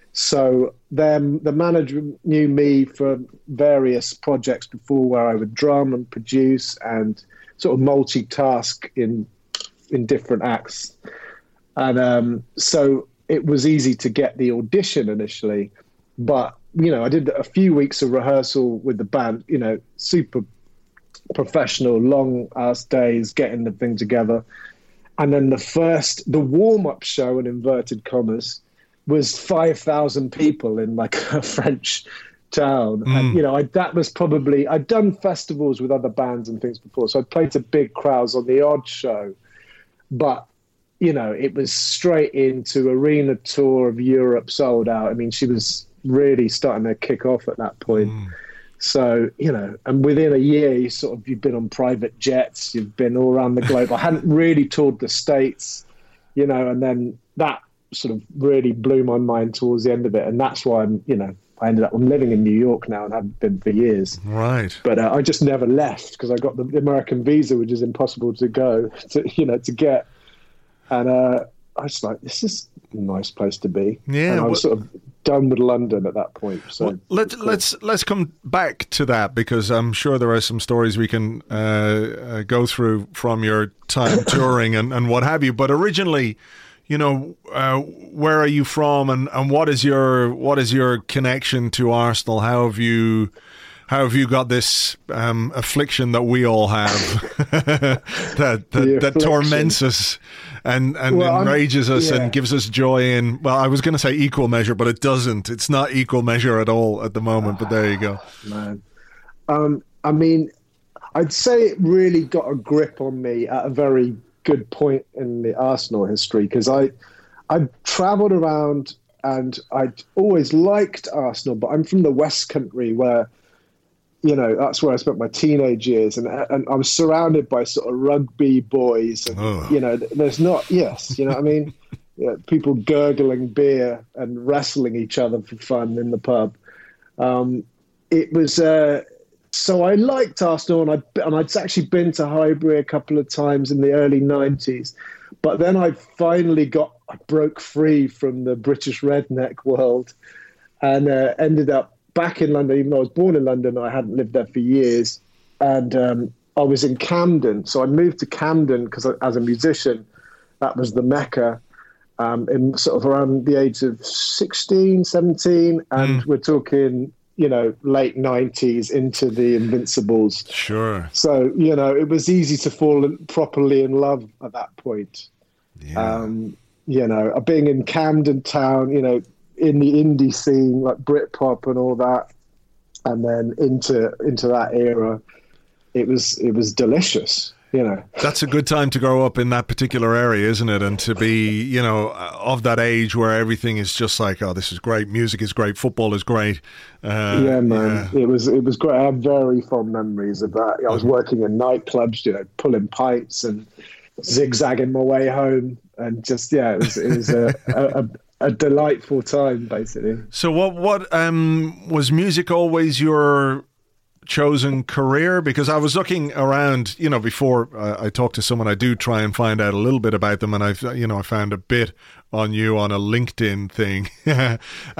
So them, the manager knew me for various projects before where I would drum and produce and sort of multitask in in different acts. And um, so it was easy to get the audition initially. But, you know, I did a few weeks of rehearsal with the band, you know, super professional, long-ass days, getting the thing together. And then the first, the warm-up show, in inverted commas, was five thousand people in like a French town. Mm. And, you know, I, that was probably, I'd done festivals with other bands and things before. So I played to big crowds on the odd show. But, you know, it was straight into arena tour of Europe, sold out. I mean, she was really starting to kick off at that point. Mm. So, you know, and within a year, you sort of, you've been on private jets, you've been all around the globe. I hadn't really toured the States, you know, and then that sort of really blew my mind towards the end of it. And that's why I'm, you know, I ended up, I'm living in New York now and have been for years. Right. But uh, I just never left because I got the American visa, which is impossible to go, to, you know, to get. And uh, I was like, this is a nice place to be. Yeah. And I was well, sort of done with London at that point. So well, let's, cool. let's, let's come back to that because I'm sure there are some stories we can uh, uh, go through from your time touring and, and what have you. But originally, you know, uh, where are you from, and, and what is your what is your connection to Arsenal? How have you how have you got this um, affliction that we all have that that, that torments us and, and well, enrages us yeah. and gives us joy in, well, I was going to say equal measure, but it doesn't. It's not equal measure at all at the moment, but there you go. Man. Um, I mean, I'd say it really got a grip on me at a very good point in the Arsenal history, because I I travelled around and I'd always liked Arsenal, but I'm from the West Country where, you know, that's where I spent my teenage years, and and I was surrounded by sort of rugby boys, and oh. you know, there's not yes, you know what I mean, you know, people gurgling beer and wrestling each other for fun in the pub. Um, it was. Uh, So I liked Arsenal, and, I, and I'd actually been to Highbury a couple of times in the early nineties. But then I finally got, I broke free from the British redneck world and uh, ended up back in London. Even though I was born in London, I hadn't lived there for years. And um, I was in Camden. So I moved to Camden because as a musician, that was the Mecca. Um, in sort of around the age of sixteen, seventeen. And mm. we're talking... you know, late nineties into the Invincibles. Sure. So, you know, it was easy to fall in, properly in love at that point. Yeah. Um, you know, being in Camden Town, you know, in the indie scene, like Britpop and all that, and then into into that era, it was it was delicious. You know, that's a good time to grow up in that particular area, isn't it? And to be, you know, of that age where everything is just like, oh, this is great, music is great, football is great. Uh, yeah, man, yeah. it was it was great. I have very fond memories of that. I was working in nightclubs, you know, pulling pipes and zigzagging my way home, and just yeah, it was it was a, a, a delightful time, basically. So, what what um was music always your chosen career? Because I was looking around, you know, before uh, I talk to someone, I do try and find out a little bit about them, and I've, you know, I found a bit on you on a LinkedIn thing, uh,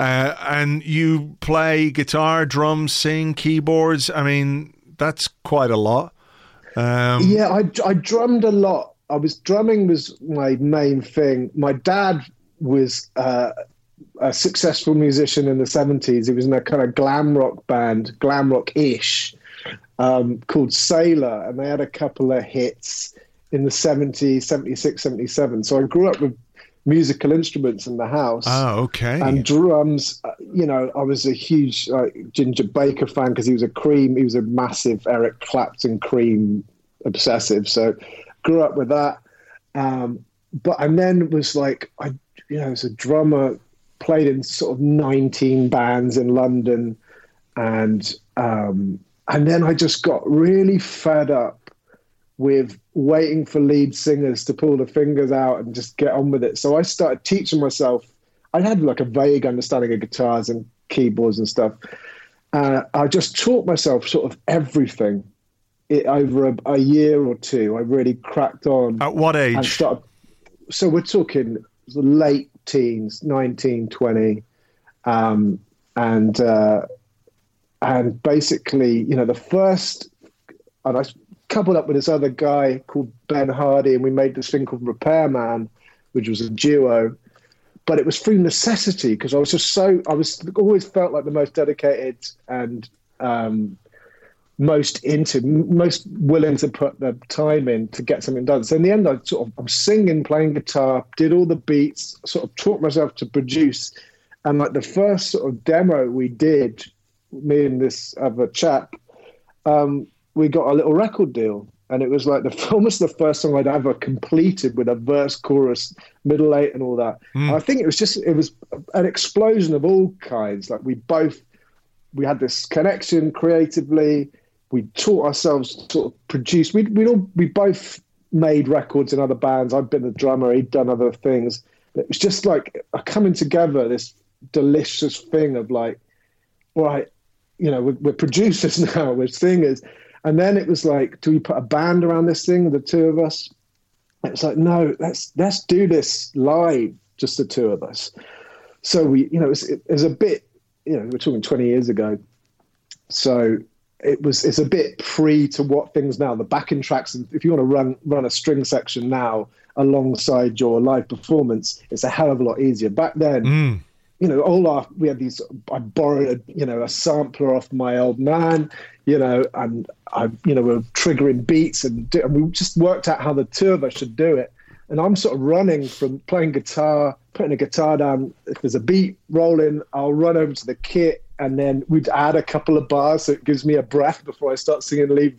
and you play guitar, drums, sing, keyboards. I mean, that's quite a lot. Um, yeah, I, I drummed a lot. I was drumming was my main thing. My dad was uh, a successful musician in the seventies. He was in a kind of glam rock band, glam rock-ish, um, called Sailor, and they had a couple of hits in the seventies, seventy-six, seventy-seven. So I grew up with musical instruments in the house. Oh, okay. And drums, you know, I was a huge like, Ginger Baker fan because he was a Cream, he was a massive Eric Clapton Cream obsessive. So grew up with that. Um, but and then was like, I, you know, as a drummer, played in sort of nineteen bands in London, and um, and then I just got really fed up with waiting for lead singers to pull the fingers out and just get on with it. So I started teaching myself. I had like a vague understanding of guitars and keyboards and stuff. Uh, I just taught myself sort of everything it, over a, a year or two. I really cracked on. At what age? And started, so we're talking late teens, nineteen, twenty, um, and uh, and basically, you know, the first, and I coupled up with this other guy called Ben Hardy, and we made this thing called Repairman, which was a duo, but it was through necessity because I was just so, I was always felt like the most dedicated and um, most into, most willing to put the time in to get something done. So in the end, I sort of, I'm singing, playing guitar, did all the beats, sort of taught myself to produce. And like the first sort of demo we did, me and this other chap, um, we got a little record deal. And it was like the almost the first song I'd ever completed with a verse, chorus, middle eight and all that. Mm. I think it was just, it was an explosion of all kinds. Like we both, we had this connection creatively. We taught ourselves to sort of produce. We we all we both made records in other bands. I'd been a drummer. He'd done other things. But it was just like a coming together, this delicious thing of like, all right, you know, we're, we're producers now, we're singers. And then it was like, do we put a band around this thing, the two of us? It was like, no, let's let's do this live, just the two of us. So we, you know, it was, it was a bit, you know, we're talking twenty years ago. So it was, it's a bit pre to what things now, the backing tracks. And if you want to run, run a string section now alongside your live performance, it's a hell of a lot easier. Back then, mm. you know, all our, we had these, I borrowed, a, you know, a sampler off my old man, you know, and I, you know, we were triggering beats and, do, and we just worked out how the two of us should do it. And I'm sort of running from playing guitar, putting a guitar down. If there's a beat rolling, I'll run over to the kit and then we'd add a couple of bars so it gives me a breath before I start singing lead,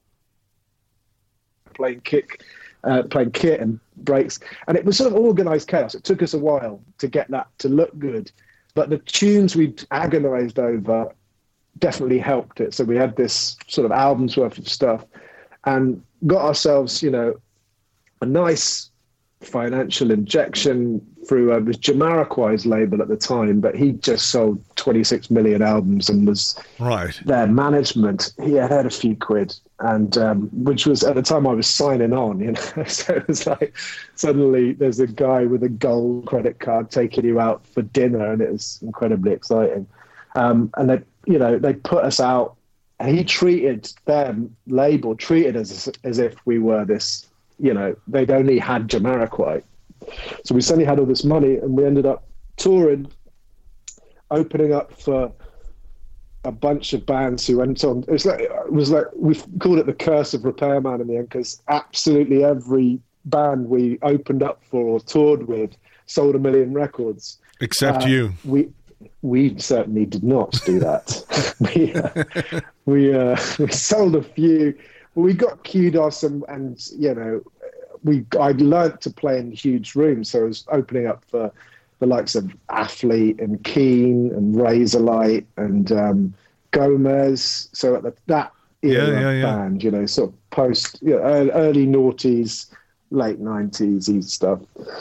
playing kick. Uh, playing kit and breaks, and it was sort of organised chaos. It took us a while to get that to look good, but the tunes we'd agonised over definitely helped it. So we had this sort of album's worth of stuff and got ourselves, you know, a nice financial injection through uh, it was Jamiroquai's label at the time, but he just sold twenty-six million albums and was right. Their management, he had had a few quid, and um, which was at the time I was signing on, you know. So it was like suddenly there's a guy with a gold credit card taking you out for dinner, and it was incredibly exciting. Um, and they, you know, they put us out. And he treated them label treated us as, as if we were this. You know, they'd only had Jamiroquai. So we suddenly had all this money and we ended up touring, opening up for a bunch of bands who went on. It was like, it was like we called it the curse of Repairman in the end, because absolutely every band we opened up for or toured with sold a million records. Except uh, you. We we certainly did not do that. we uh, we, uh, we sold a few. We got kudos and, and you know, we I learnt to play in huge rooms, so I was opening up for the likes of Athlete and Keen and Razorlight and um, Gomez. So at the, that era yeah, yeah, yeah. band, you know, sort of post, you know, early noughties, late nineties stuff.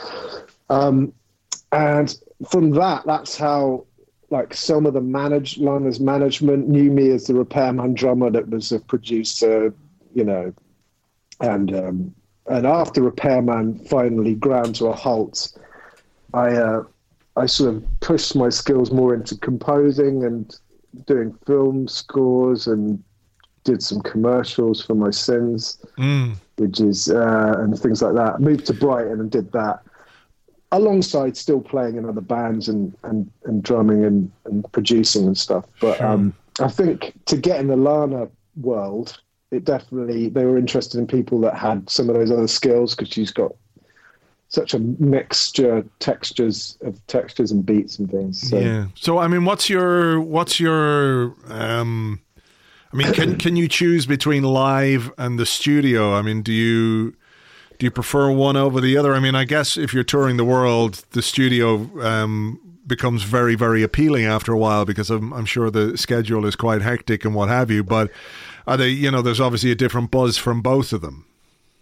Um, and from that, that's how, like, some of the manage Lana's management knew me as the Repairman drummer that was a producer, you know, and um, and after Repairman finally ground to a halt, I uh, I sort of pushed my skills more into composing and doing film scores, and did some commercials for my sins, mm. which is uh, and things like that. Moved to Brighton and did that, alongside still playing in other bands and and, and drumming and, and producing and stuff. But sure. um, I think to get in the Lana world, it definitely, they were interested in people that had some of those other skills, because she's got such a mixture, textures of textures and beats and things. So. Yeah. So I mean, what's your what's your um, I mean, can can you choose between live and the studio? I mean, do you do you prefer one over the other? I mean, I guess if you're touring the world, the studio um, becomes very, very appealing after a while, because I'm, I'm sure the schedule is quite hectic and what have you. But are they, you know, there's obviously a different buzz from both of them.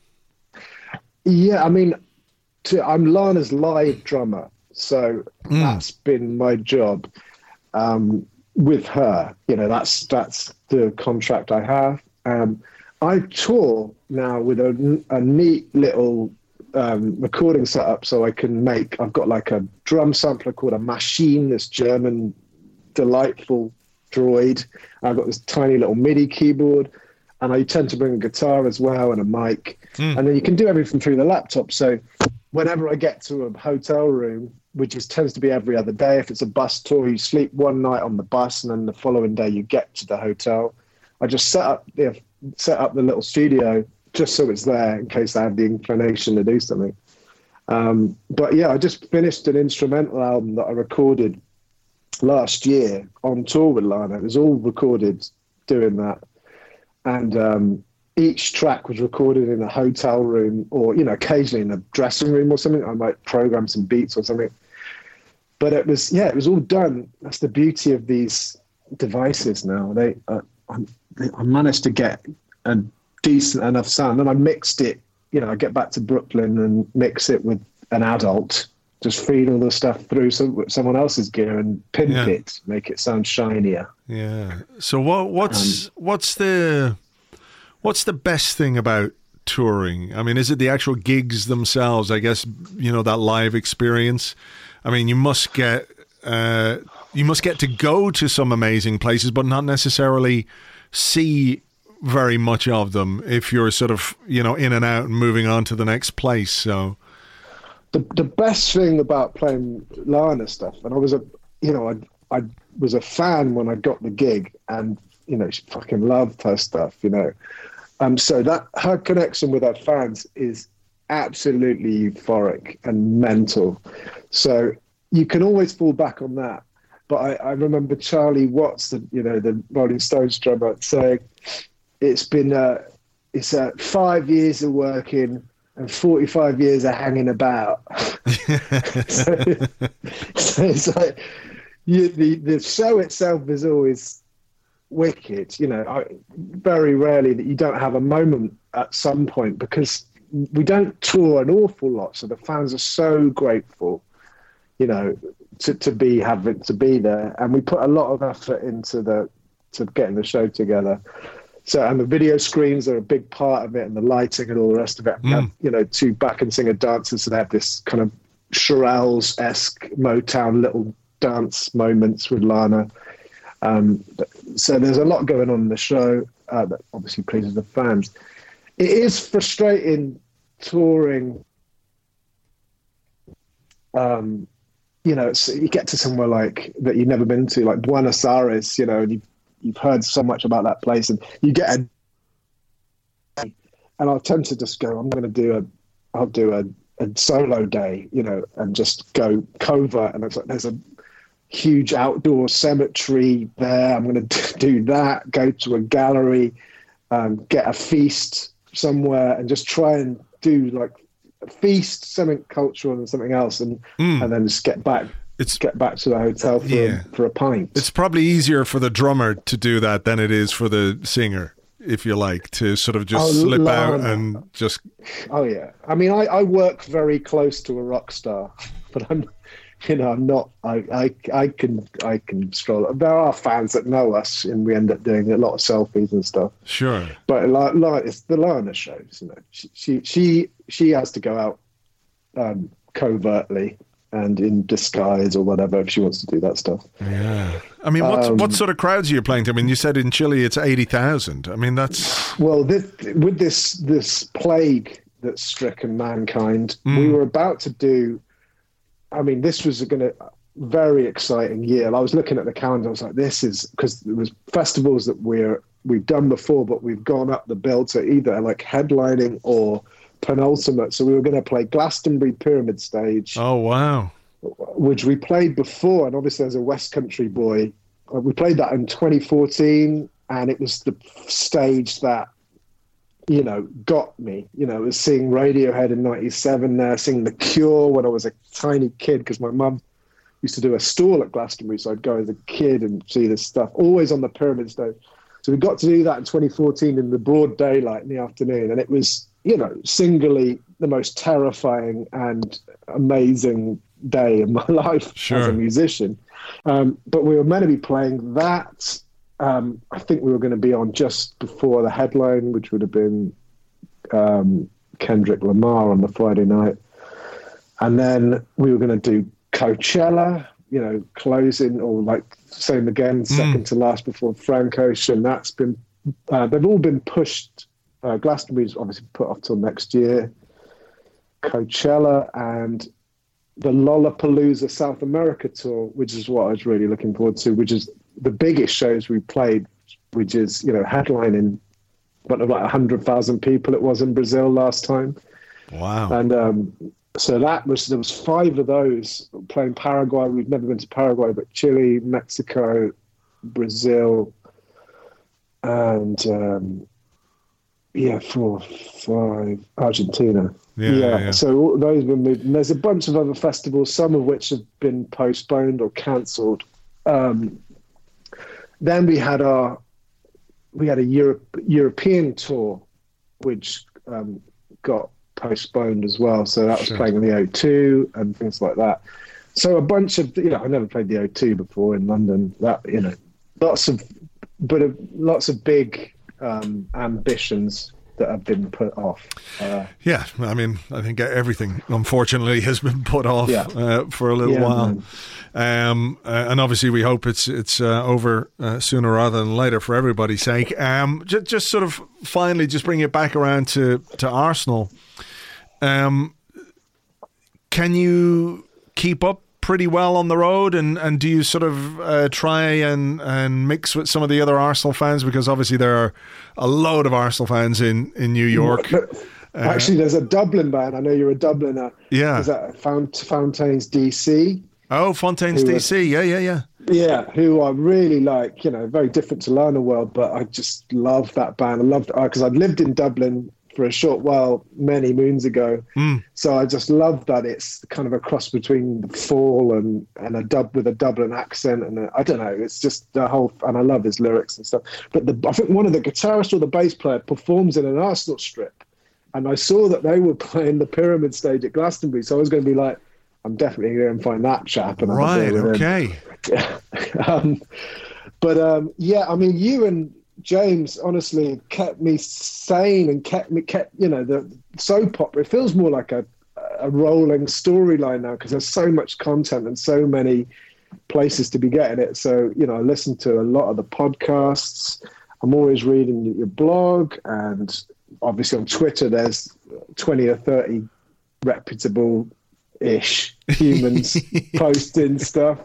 Yeah, I mean, to, I'm Lana's live drummer, so mm. that's been my job um, with her. You know, that's that's the contract I have. Um, I tour now with a, a neat little um, recording setup, so I can make. I've got like a drum sampler called a Machine, this German delightful droid. I've got this tiny little MIDI keyboard, and I tend to bring a guitar as well and a mic, mm. and then you can do everything through the laptop. So whenever I get to a hotel room, which is tends to be every other day, if it's a bus tour, you sleep one night on the bus, and then the following day you get to the hotel. I just set up the set up the little studio just so it's there in case I have the inclination to do something. Um, but yeah, I just finished an instrumental album that I recorded last year on tour with Lana. It was all recorded doing that. And um, each track was recorded in a hotel room, or, you know, occasionally in a dressing room or something. I might program some beats or something. But it was, yeah, it was all done. That's the beauty of these devices now. They, uh, I, I managed to get a decent enough sound, and I mixed it. You know, I get back to Brooklyn and mix it with an adult, just feed all the stuff through some, someone else's gear and pimp yeah. it, make it sound shinier. Yeah. So what what's um, what's the what's the best thing about touring? I mean, is it the actual gigs themselves? I guess, you know, that live experience. I mean, you must get uh, you must get to go to some amazing places, but not necessarily see very much of them if you're sort of, you know, in and out and moving on to the next place. So the the best thing about playing Lana stuff, and I was a you know, I I was a fan when I got the gig, and you know, she fucking loved her stuff, you know. Um, so that her connection with her fans is absolutely euphoric and mental. So you can always fall back on that. But I, I remember Charlie Watts, the you know the Rolling Stones drummer, saying it's been uh, it's uh, five years of working and forty-five years of hanging about. so, so it's like you, the the show itself is always wicked. You know, I, very rarely that you don't have a moment at some point, because we don't tour an awful lot, so the fans are so grateful, you know, to, to be having to be there, and we put a lot of effort into the to getting the show together. So, and the video screens are a big part of it, and the lighting and all the rest of it. We Mm. have, you know, two backing singer dancers, so they have this kind of Shirelles-esque Motown little dance moments with Lana. Um, so there's a lot going on in the show uh, that obviously pleases the fans. It is frustrating touring. Um, you know, it's, you get to somewhere like that you've never been to, like Buenos Aires, you know, and you've, you've heard so much about that place, and you get a, and I'll tend to just go, I'm going to do a, I'll do a, a solo day, you know, and just go covert, and it's like, there's a huge outdoor cemetery there. I'm going to do that, go to a gallery, um, get a feast somewhere, and just try and do like a feast, something cultural and something else, and Mm. and then just get back It's get back to the hotel for, Yeah. for a pint. It's probably easier for the drummer to do that than it is for the singer, if you like, to sort of just Oh, slip Lana. out and just... Oh yeah, I mean, I, I work very close to a rock star, but I'm, you know, I'm not. I, I I can I can stroll. There are fans that know us, and we end up doing a lot of selfies and stuff. Sure. But like, like it's the Lana shows, you know. She she she, she has to go out um, covertly and in disguise or whatever if she wants to do that stuff. Yeah. I mean, what, Um, what sort of crowds are you playing to? I mean, you said in Chile it's eighty thousand. I mean, that's... Well, this, with this this plague that's stricken mankind, Mm. we were about to do. I mean, this was going to very exciting year. I was looking at the calendar. I was like, "This is," because there was festivals that we're we've done before, but we've gone up the bill to either like headlining or penultimate. So we were going to play Glastonbury Pyramid Stage, Oh, wow. which we played before, and obviously as a West Country boy, uh, we played that in twenty fourteen, and it was the stage that, you know, got me. You know, I was seeing Radiohead in ninety-seven there, seeing The Cure when I was a tiny kid, because my mum used to do a stall at Glastonbury, so I'd go as a kid and see this stuff, always on the Pyramid Stage. So we got to do that in twenty fourteen in the broad daylight in the afternoon, and it was, you know, singly the most terrifying and amazing day of my life Sure. as a musician. Um, but we were meant to be playing that. Um, I think we were going to be on just before the headline, which would have been um, Kendrick Lamar on the Friday night. And then we were going to do Coachella, you know, closing, or like same again, second to last before Frank Ocean. That's been, uh, they've all been pushed. Uh, Glastonbury's obviously put off till next year. Coachella and the Lollapalooza South America tour, which is what I was really looking forward to, which is the biggest shows we played, which is, you know, headlining but like one hundred thousand people it was in Brazil last time. Wow. And um, so that was, there was five of those playing Paraguay. We've never been to Paraguay, but Chile, Mexico, Brazil, and um, yeah, four, five, Argentina. Yeah, Yeah, yeah. so all those have been moved. And there's a bunch of other festivals, some of which have been postponed or cancelled. Um, then we had our we had a Europe, European tour, which um, got postponed as well. So that was Sure. playing in the O two and things like that. So a bunch of, you know, I never played the O two before in London. That, you know, lots of, but uh, lots of big um, ambitions that have been put off. Uh, Yeah, I mean, I think everything, unfortunately, has been put off Yeah. uh, for a little Yeah, while. man. Um, uh, and obviously, we hope it's it's uh, over uh, sooner rather than later for everybody's sake. Um, just, just sort of finally, just bring it back around to, to Arsenal. Um, can you keep up pretty well on the road, and, and do you sort of uh, try and, and mix with some of the other Arsenal fans? Because obviously there are a load of Arsenal fans in, in New York. Uh, Actually, there's a Dublin band. I know you're a Dubliner. Yeah. Is that Fount- Fountains D C? Oh, Fountains D C. Yeah, yeah, yeah. Yeah, who are really like, you know, very different to Learner World, but I just love that band. I loved it because I'd lived in Dublin for a short while many moons ago. Mm. So I just love that it's kind of a cross between the Fall and, and a dub with a Dublin accent. And a, I don't know, it's just the whole, and I love his lyrics and stuff. But the, I think one of the guitarists or the bass player performs in an Arsenal strip. And I saw that they were playing the Pyramid stage at Glastonbury. So I was going to be like, I'm definitely going to find that chap. And right, okay. um, but um, yeah, I mean, you and James honestly kept me sane and kept me kept you know the soap opera. It feels more like a a rolling storyline now because there's so much content and so many places to be getting it. So you know, I listen to a lot of the podcasts. I'm always reading your blog, and obviously on Twitter there's twenty or thirty reputable ish humans posting stuff.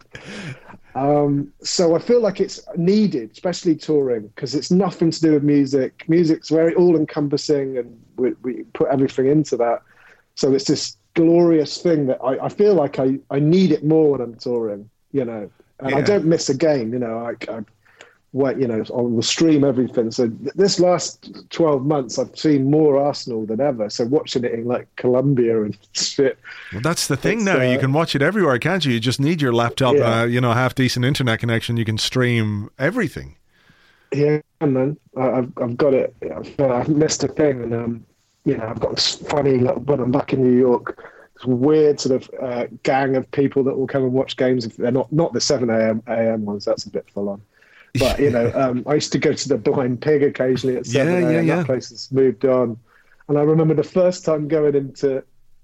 Um, so I feel like it's needed, especially touring, because it's nothing to do with music. Music's very all-encompassing, and we, we put everything into that. So it's this glorious thing that I, I feel like I, I need it more when I'm touring, you know. And yeah. I don't miss a game, you know. I, I wait, you know, I will stream everything. So th- this last twelve months, I've seen more Arsenal than ever. So watching it in like Colombia and shit. Well, that's the thing now. Uh, you can watch it everywhere, can't you? You just need your laptop, yeah. uh, you know, half decent internet connection. You can stream everything. Yeah, man. I, I've I've got it. I've, uh, I've missed a thing, and um, you know, I've got this funny. Like, when I'm back in New York, this weird sort of uh, gang of people that will come and watch games if they're not not the seven a.m. ones. That's a bit full on. But, you know, um, I used to go to the Blind Pig occasionally at seven a.m. Yeah, yeah, yeah. That place has moved on. And I remember the first time going into,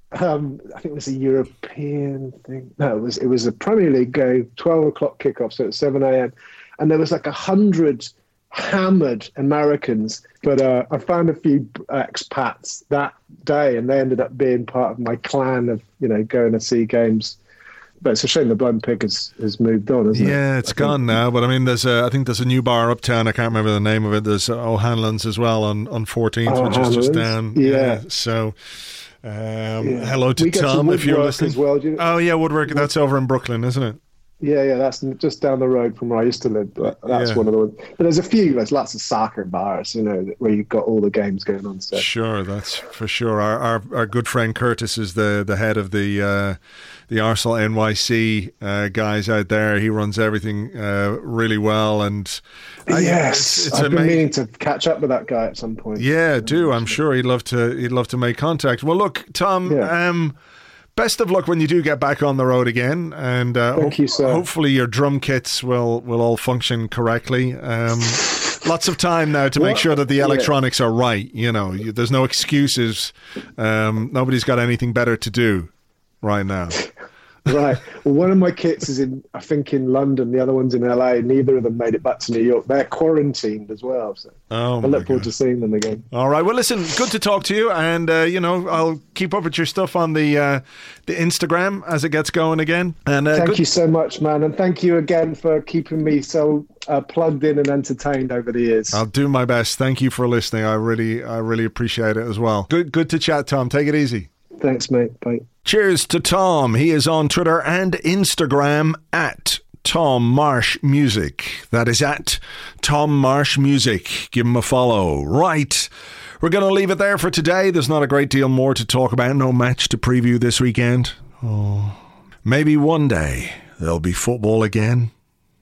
um, I think it was a European thing. No, it was it was a Premier League game, twelve o'clock kickoff, so at seven a.m. And there was like a hundred hammered Americans. But uh, I found a few expats that day, and they ended up being part of my clan of, you know, going to see games. But it's a shame the Blind Pig has, has moved on, isn't yeah, it? Yeah, it's I gone think. now. But I mean, there's a, I think there's a new bar uptown. I can't remember the name of it. There's O'Hanlon's as well on, on fourteenth, which is just down. Yeah. yeah so, um, yeah. hello to we Tom if you're listening. As well, you know? Oh, yeah, Woodwork. That's over in Brooklyn, isn't it? Yeah, yeah, that's just down the road from where I used to live. But that's yeah. one of the ones. But there's a few. There's lots of soccer bars, you know, where you've got all the games going on. So. Sure, that's for sure. Our, our our good friend Curtis is the the head of the uh, the Arsenal N Y C uh, guys out there. He runs everything uh, really well, and uh, yes, it's, it's I've been meaning to catch up with that guy at some point. Yeah, do I'm sure he'd love to. He'd love to make contact. Well, look, Tom. Yeah. Um, Best of luck when you do get back on the road again, and uh, Thank ho- you, sir. hopefully your drum kits will, will all function correctly. Um, lots of time now to make sure that the electronics yeah. are right. You know, you, there's no excuses. Um, nobody's got anything better to do right now. Right. Well, one of my kits is in, I think, in London. The other one's in L A. Neither of them made it back to New York. They're quarantined as well. So oh I look forward God. to seeing them again. All right. Well, listen, good to talk to you. And, uh, you know, I'll keep up with your stuff on the uh, the Instagram as it gets going again. And uh, Thank good- you so much, man. And thank you again for keeping me so uh, plugged in and entertained over the years. I'll do my best. Thank you for listening. I really, I really appreciate it as well. Good, good to chat, Tom. Take it easy. Thanks, mate. Bye. Cheers to Tom. He is on Twitter and Instagram at Tom Marsh Music. That is at Tom Marsh Music. Give him a follow. Right. We're going to leave it there for today. There's not a great deal more to talk about. No match to preview this weekend. Oh, maybe one day there'll be football again.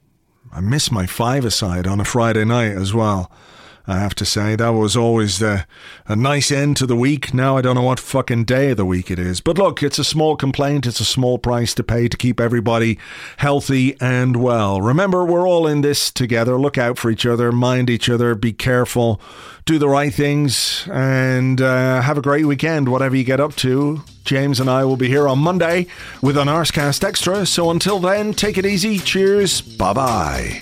I miss my five-a-side on a Friday night as well. I have to say, that was always the, a nice end to the week. Now I don't know what fucking day of the week it is. But look, it's a small complaint. It's a small price to pay to keep everybody healthy and well. Remember, we're all in this together. Look out for each other. Mind each other. Be careful. Do the right things. And uh, have a great weekend, whatever you get up to. James and I will be here on Monday with an Arscast Extra. So until then, take it easy. Cheers. Bye-bye.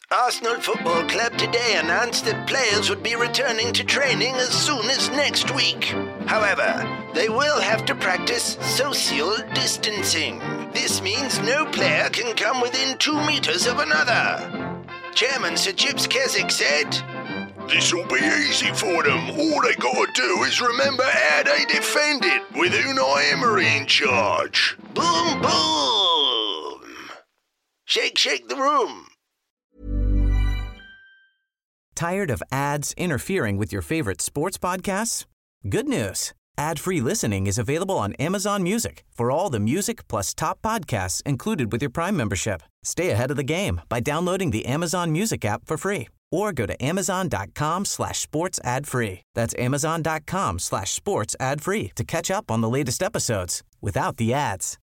Arsenal Football Club today announced that players would be returning to training as soon as next week. However, they will have to practice social distancing. This means no player can come within two meters of another. Chairman Sir Chips Keswick said, "This'll be easy for them. All they gotta do is remember how they defended with Unai Emery in charge." Boom, boom! Shake, shake the room. Tired of ads interfering with your favorite sports podcasts? Good news. Ad-free listening is available on Amazon Music for all the music plus top podcasts included with your Prime membership. Stay ahead of the game by downloading the Amazon Music app for free or go to amazon.com slash sports ad free. That's amazon.com slash sports ad free to catch up on the latest episodes without the ads.